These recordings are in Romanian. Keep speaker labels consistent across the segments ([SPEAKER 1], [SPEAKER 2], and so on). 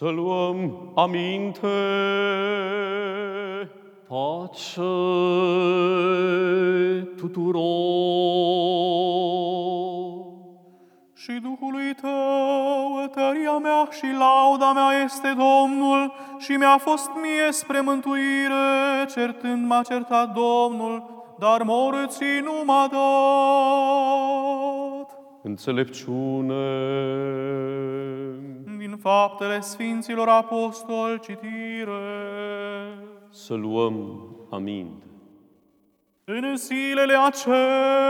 [SPEAKER 1] Să luăm aminte.
[SPEAKER 2] Pace tuturor.
[SPEAKER 3] Și Duhului Tău, tăria mea și lauda mea este Domnul, și mi-a fost mie spre mântuire, certând m-a certat Domnul, dar morții nu m-a dat.
[SPEAKER 1] Înțelepciune.
[SPEAKER 3] Din Faptele Sfinților Apostoli, citire.
[SPEAKER 1] Să luăm aminte.
[SPEAKER 3] În zilele acelea,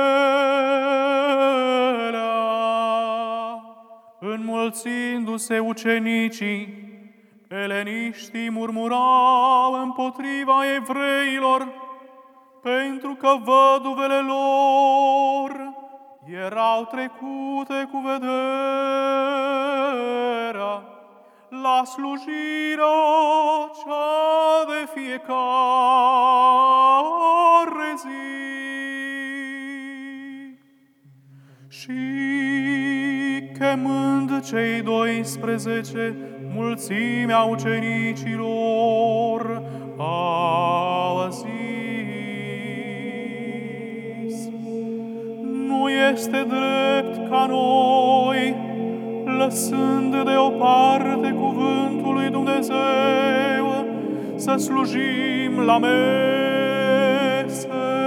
[SPEAKER 3] înmulțindu-se ucenicii, eleniștii murmurau împotriva evreilor, pentru că văduvele lor erau trecute cu vederea la slujirea cea de fiecare zi. Și chemând cei 12, mulțimea ucenicilor, a zis: nu este drept ca noi, lăsând deoparte cuvântul lui Dumnezeu, să slujim la mese.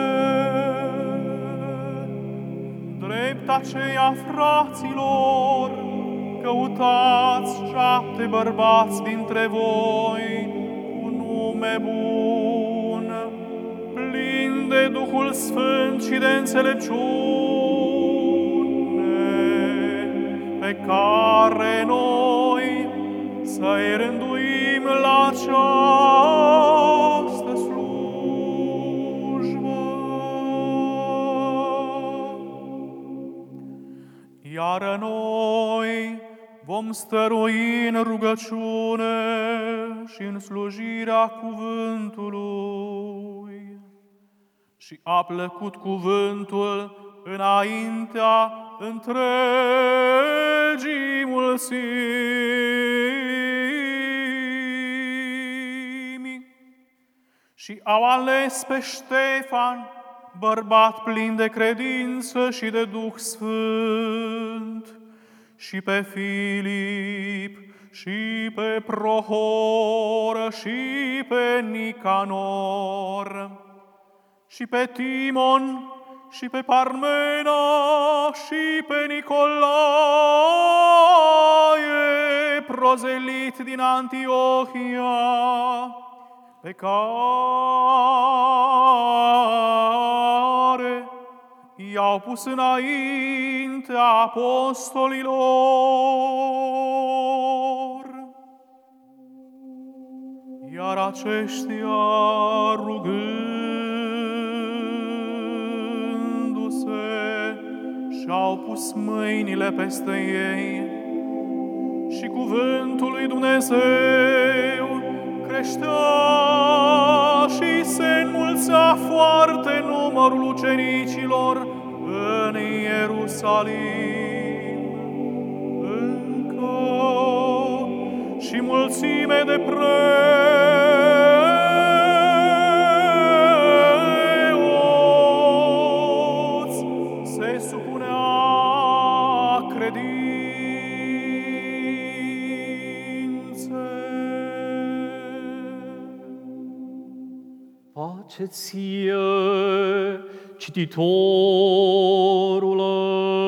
[SPEAKER 3] Drept aceea, fraților, căutați 7 bărbați dintre voi cu nume bun, plini de Duhul Sfânt și de înțelepciune, pe care noi să-i rânduim la această slujbă. Iar noi vom stărui în rugăciune și în slujirea cuvântului. Și a plăcut cuvântul înaintea întregii mulțimi. Și au ales pe Ștefan, bărbat plin de credință și de Duh Sfânt, și pe Filip, și pe Prohor, și pe Nicanor, și pe Timon, și pe Parmena, și pe Nicolae, prozelit din Antiohia, pe care i-au pus înaintea apostolilor. Iar aceștia, rugându-se, și-au pus mâinile peste ei, și cuvântul lui Dumnezeu creștea și se înmulțea foarte numărul ucenicilor în Ierusalim. Încă și mulțime de preoți se supunea credinței.
[SPEAKER 2] Pace ție, cititorule!